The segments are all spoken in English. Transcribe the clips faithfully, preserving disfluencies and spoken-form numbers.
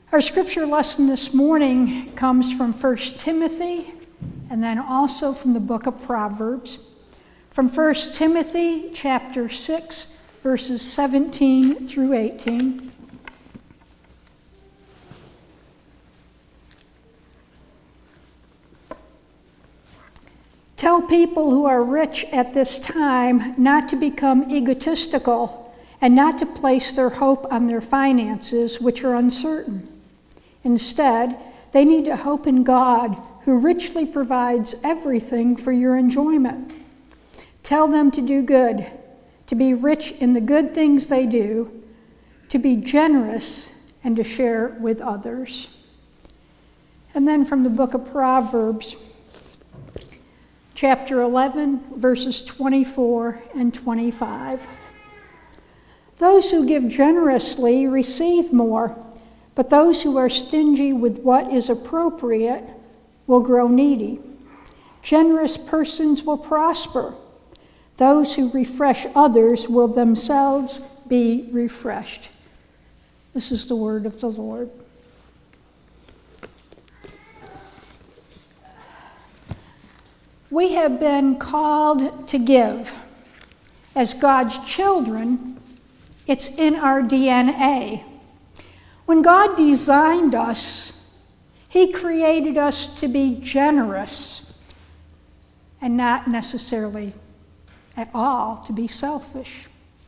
Our scripture lesson this morning comes from First Timothy and then also from the book of Proverbs. From First Timothy chapter six, verses seventeen through eighteen. Tell people who are rich at this time not to become egotistical and not to place their hope on their finances, which are uncertain. Instead, they need to hope in God, who richly provides everything for your enjoyment. Tell them to do good, to be rich in the good things they do, to be generous, and to share with others. And then from the book of Proverbs, chapter eleven, verses twenty-four and twenty-five. Those who give generously receive more, but those who are stingy with what is appropriate will grow needy. Generous persons will prosper. Those who refresh others will themselves be refreshed. This is the word of the Lord. We have been called to give. As God's children, it's in our D N A. When God designed us, He created us to be generous and not necessarily at all to be selfish.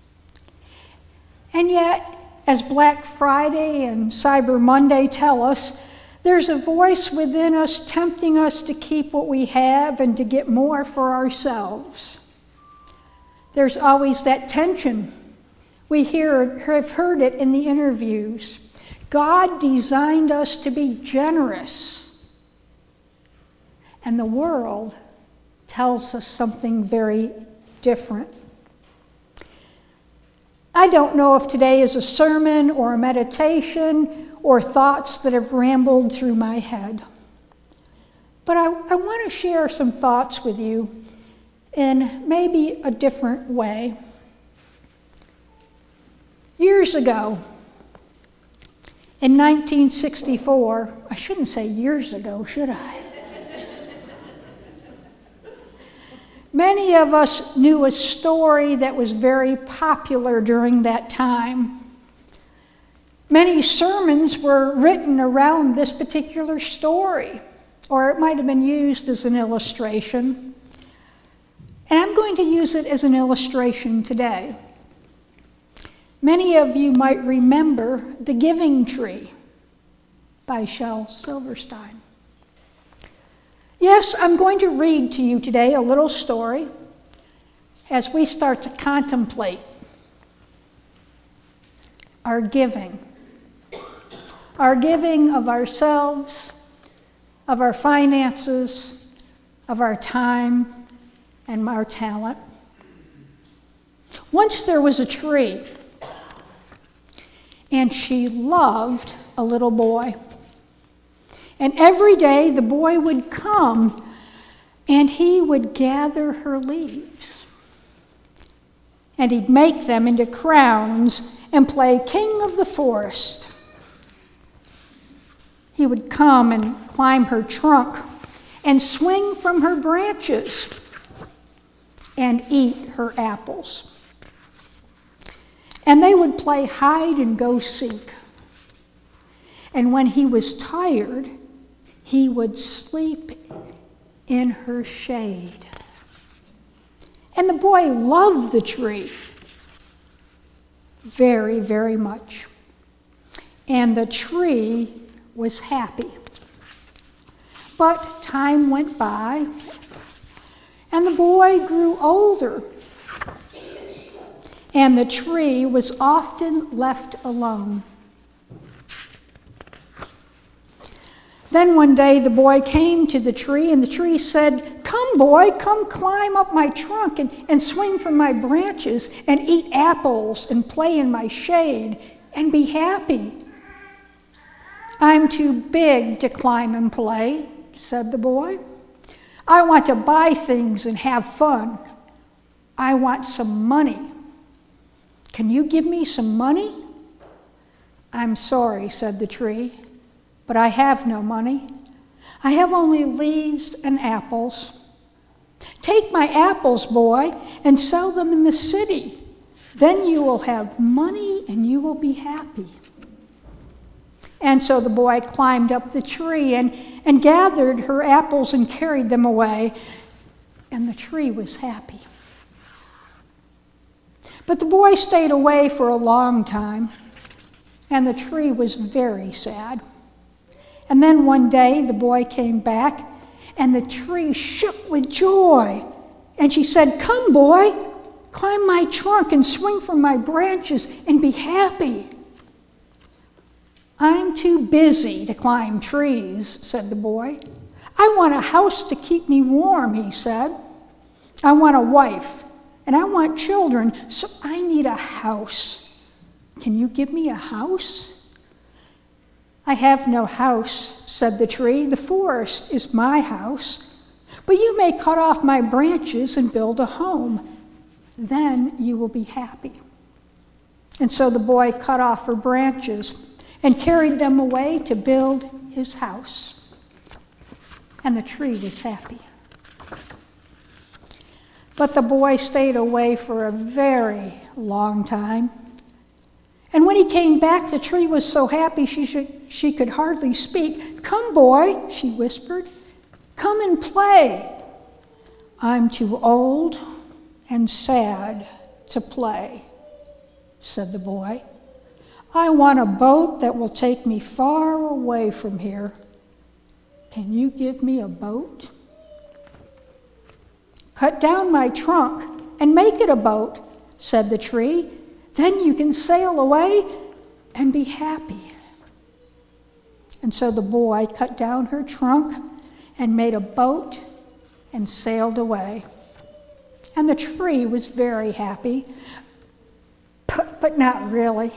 And yet, as Black Friday and Cyber Monday tell us, there's a voice within us tempting us to keep what we have and to get more for ourselves. There's always that tension. We hear, have heard it in the interviews. God designed us to be generous. And the world tells us something very different. I don't know if today is a sermon or a meditation or thoughts that have rambled through my head. But I, I want to share some thoughts with you in maybe a different way. Years ago, in nineteen sixty-four, I shouldn't say years ago, should I? Many of us knew a story that was very popular during that time. Many sermons were written around this particular story, or it might have been used as an illustration. And I'm going to use it as an illustration today. Many of you might remember The Giving Tree by Shel Silverstein. Yes, I'm going to read to you today a little story as we start to contemplate our giving. Our giving of ourselves, of our finances, of our time, and our talent. Once there was a tree, and she loved a little boy. And every day the boy would come and he would gather her leaves. And he'd make them into crowns and play king of the forest. He would come and climb her trunk and swing from her branches and eat her apples. And they would play hide and go seek. And when he was tired, he would sleep in her shade. And the boy loved the tree very, very much. And the tree was happy. But time went by, and the boy grew older. And the tree was often left alone. Then one day the boy came to the tree, and the tree said, "Come, boy, come climb up my trunk and, and swing from my branches and eat apples and play in my shade and be happy." "I'm too big to climb and play," said the boy. "I want to buy things and have fun. I want some money. Can you give me some money?" "I'm sorry," said the tree. but I have no money. I have only leaves and apples. Take my apples, boy, and sell them in the city. Then you will have money and you will be happy. And so the boy climbed up the tree and, and gathered her apples and carried them away, and the tree was happy. But the boy stayed away for a long time, and the tree was very sad. And then one day the boy came back, and the tree shook with joy. And she said, "Come, boy, climb my trunk and swing from my branches and be happy." "I'm too busy to climb trees," said the boy. "I want a house to keep me warm," he said. "I want a wife, and I want children, so I need a house. Can you give me a house?" "I have no house," said the tree. "The forest is my house. But you may cut off my branches and build a home. Then you will be happy." And so the boy cut off her branches and carried them away to build his house. And the tree was happy. But the boy stayed away for a very long time. And when he came back, the tree was so happy she, should, she could hardly speak. "Come, boy," she whispered. "Come and play." "I'm too old and sad to play," said the boy. "I want a boat that will take me far away from here. Can you give me a boat?" "Cut down my trunk and make it a boat," said the tree. "Then you can sail away and be happy." And so the boy cut down her trunk and made a boat and sailed away. And the tree was very happy, but, but not really.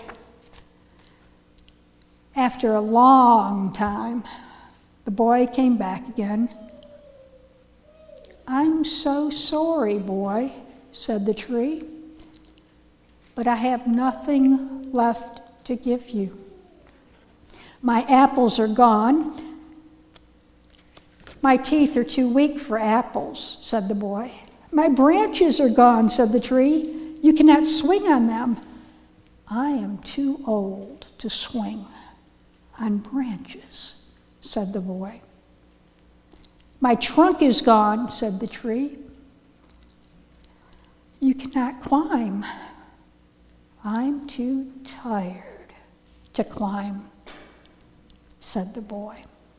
After a long time, the boy came back again. "I'm so sorry, boy," said the tree, "but I have nothing left to give you. My apples are gone. My teeth are too weak for apples," said the boy. "My branches are gone," said the tree. "You cannot swing on them." "I am too old to swing on branches," said the boy. "My trunk is gone," said the tree. "You cannot climb." "I'm too tired to climb," said the boy.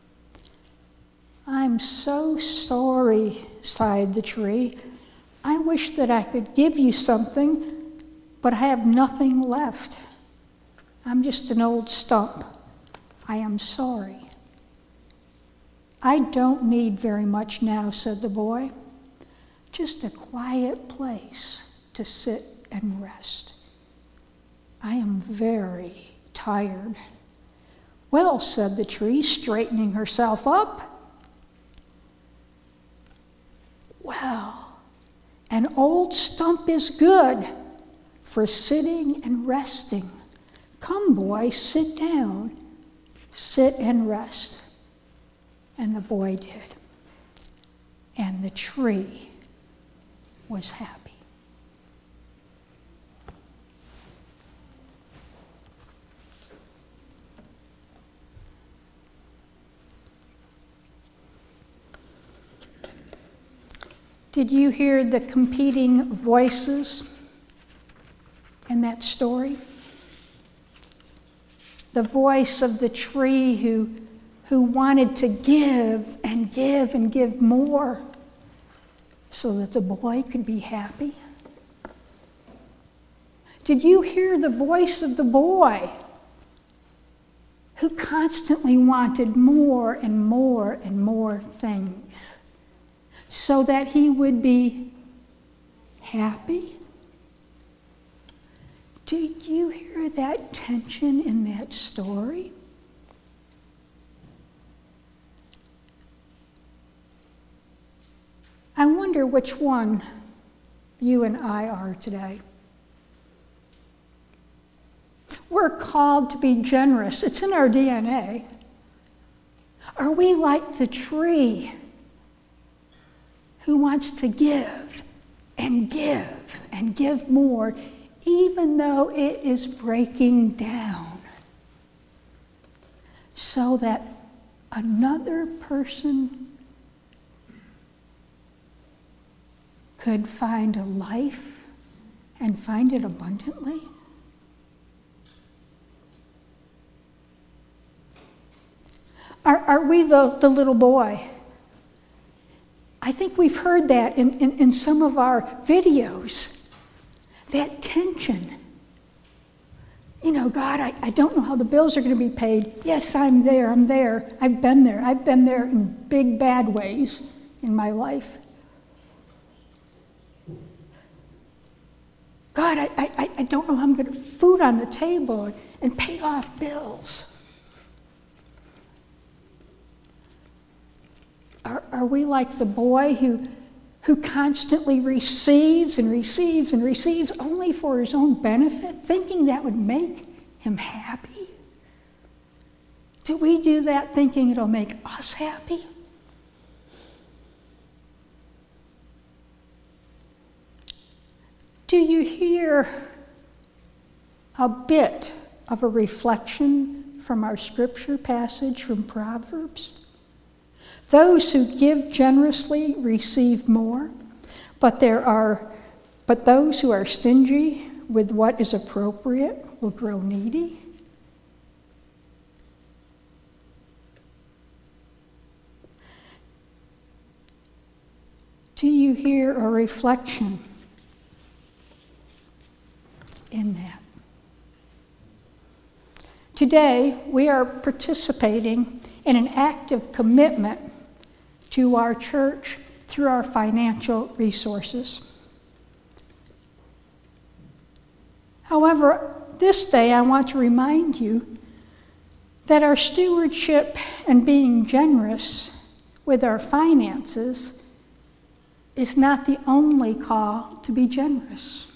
"I'm so sorry," sighed the tree. "I wish that I could give you something, but I have nothing left. I'm just an old stump. I am sorry." "I don't need very much now," said the boy. "Just a quiet place to sit and rest. I am very tired." "Well," said the tree, straightening herself up. "Well, an old stump is good for sitting and resting. Come, boy, sit down. Sit and rest." And the boy did. And the tree was happy. Did you hear the competing voices in that story? The voice of the tree who, who wanted to give and give and give more so that the boy could be happy. Did you hear the voice of the boy who constantly wanted more and more and more things so that he would be happy? Did you hear that tension in that story? I wonder which one you and I are today. We're called to be generous. It's in our D N A. Are we like the tree who wants to give and give and give more, even though it is breaking down, so that another person could find a life and find it abundantly? Are, are we the, the little boy? I think we've heard that in, in, in some of our videos. That tension. You know, God, I, I don't know how the bills are going to be paid. Yes, I'm there, I'm there. I've been there. I've been there in big, bad ways in my life. God, I, I, I don't know how I'm going to put food on the table and pay off bills. Are, are we like the boy who, who constantly receives and receives and receives only for his own benefit, thinking that would make him happy? Do we do that thinking it'll make us happy? Do you hear a bit of a reflection from our scripture passage from Proverbs? Those who give generously receive more, but there are but those who are stingy with what is appropriate will grow needy. Do you hear a reflection in that? Today, we are participating in an active commitment to our church through our financial resources. However, this day I want to remind you that our stewardship and being generous with our finances is not the only call to be generous.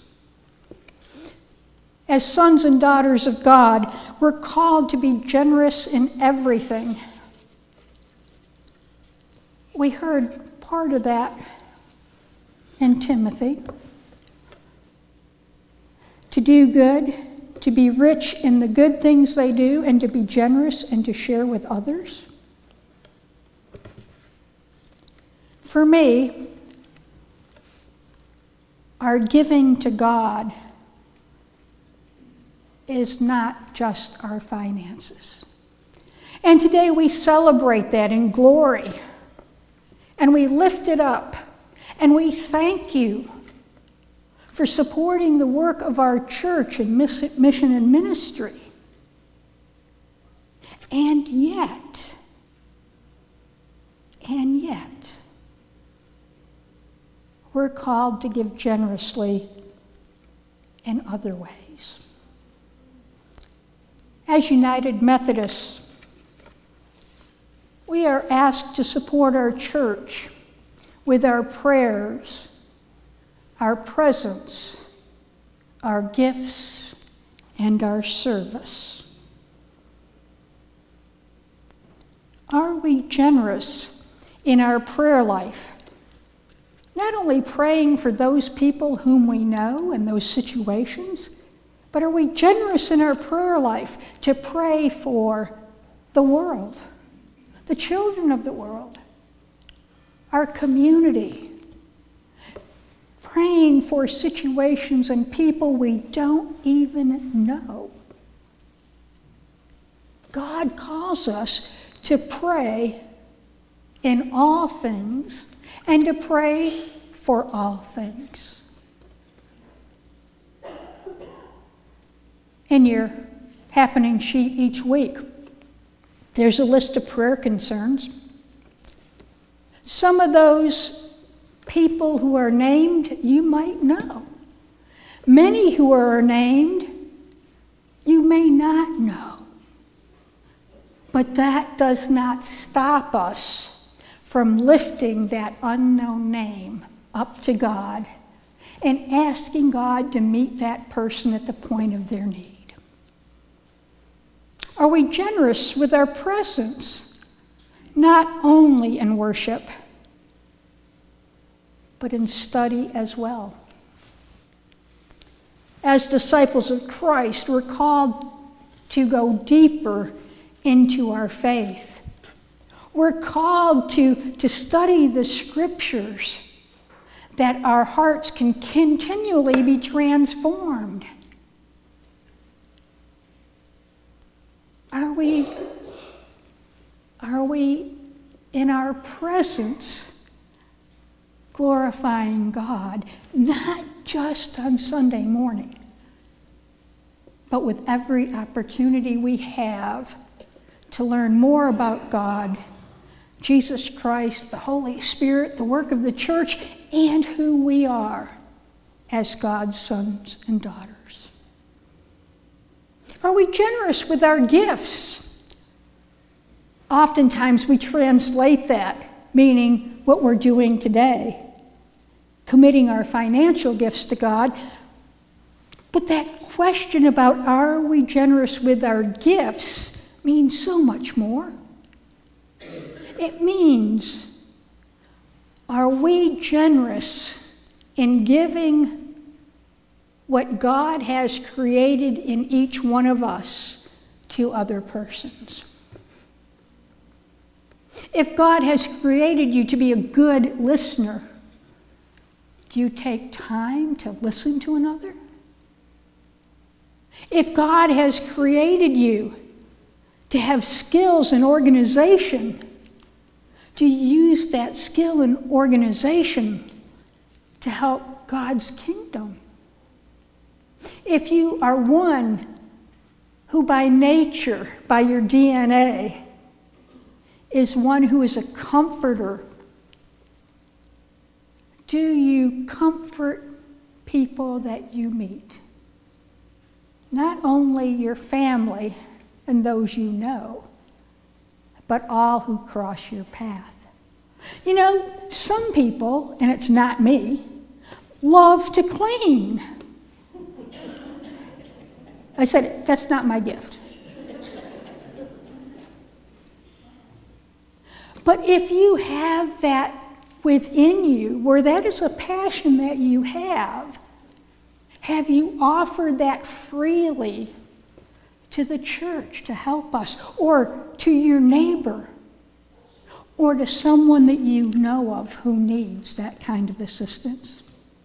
As sons and daughters of God, we're called to be generous in everything. We heard part of that in Timothy. To do good, to be rich in the good things they do, and to be generous and to share with others. For me, our giving to God is not just our finances. And today we celebrate that in glory. And we lift it up. And we thank you for supporting the work of our church in mission and ministry. And yet, and yet, we're called to give generously in other ways. As United Methodists, we are asked to support our church with our prayers, our presence, our gifts, and our service. Are we generous in our prayer life? Not only praying for those people whom we know in those situations, but are we generous in our prayer life to pray for the world, the children of the world, our community, praying for situations and people we don't even know? God calls us to pray in all things and to pray for all things. In your happening sheet each week, there's a list of prayer concerns. Some of those people who are named, you might know. Many who are named, you may not know. But that does not stop us from lifting that unknown name up to God and asking God to meet that person at the point of their need. Are we generous with our presence? not only in worship, but in study as well. As disciples of Christ, we're called to go deeper into our faith. We're called to, to study the scriptures, that our hearts can continually be transformed. Are we, are we in our presence glorifying God, not just on Sunday morning, but with every opportunity we have to learn more about God, Jesus Christ, the Holy Spirit, the work of the church, and who we are as God's sons and daughters? Are we generous with our gifts? Oftentimes we translate that, meaning what we're doing today, committing our financial gifts to God. But that question about are we generous with our gifts means so much more. It means, are we generous in giving what God has created in each one of us to other persons? If God has created you to be a good listener, do you take time to listen to another? If God has created you to have skills in organization, do you use that skill in organization to help God's kingdom? If you are one who by nature, by your D N A, is one who is a comforter, do you comfort people that you meet? Not only your family and those you know, but all who cross your path. You know, some people, and it's not me, love to clean. I said, that's not my gift. But if you have that within you, where that is a passion that you have, have you offered that freely to the church to help us, or to your neighbor, or to someone that you know of who needs that kind of assistance?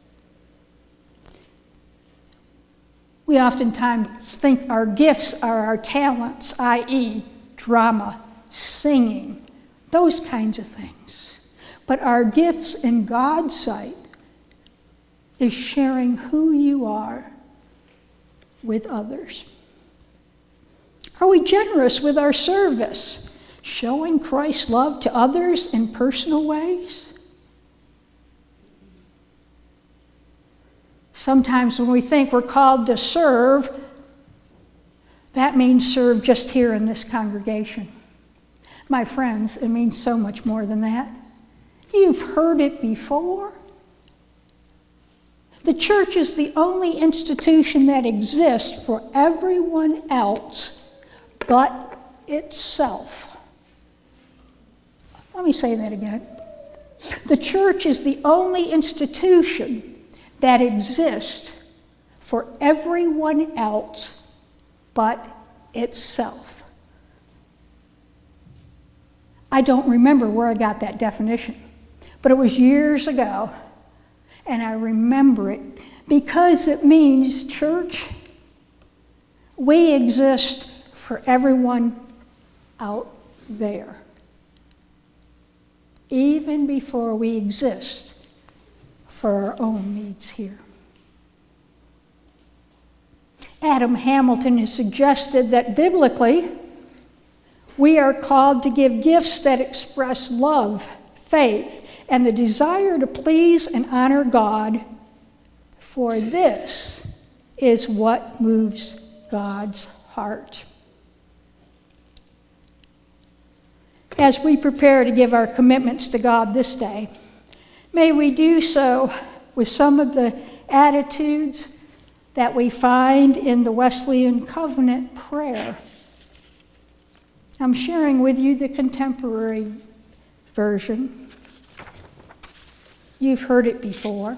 We oftentimes think our gifts are our talents, that is, drama, singing, those kinds of things. But our gifts in God's sight is sharing who you are with others. Are we generous with our service, showing Christ's love to others in personal ways? Sometimes when we think we're called to serve, that means serve just here in this congregation. My friends, it means so much more than that. You've heard it before. The church is the only institution that exists for everyone else but itself. Let me say that again. The church is the only institution that exists for everyone else but itself. I don't remember where I got that definition, but it was years ago, and I remember it because it means, church, we exist for everyone out there, even before we exist for our own needs here. Adam Hamilton has suggested that biblically, we are called to give gifts that express love, faith, and the desire to please and honor God, for this is what moves God's heart. As we prepare to give our commitments to God this day, may we do so with some of the attitudes that we find in the Wesleyan Covenant prayer. I'm sharing with you the contemporary version. You've heard it before.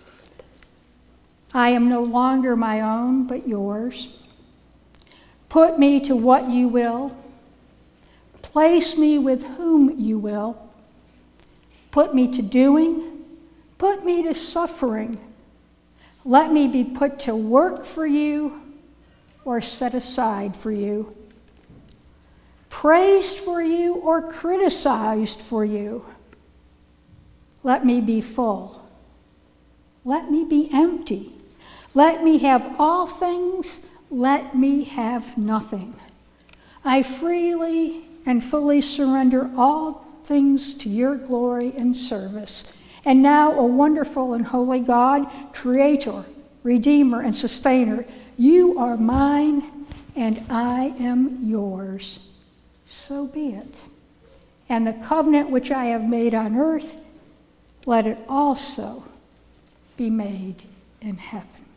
I am no longer my own, but yours. Put me to what you will. Place me with whom you will. Put me to doing. Put me to suffering. Let me be put to work for you or set aside for you. Praised for you or criticized for you. Let me be full. Let me be empty. Let me have all things. Let me have nothing. I freely and fully surrender all things to your glory and service. And now, O wonderful and holy God, Creator, Redeemer, and Sustainer, you are mine and I am yours. So be it. And the covenant which I have made on earth, let it also be made in heaven.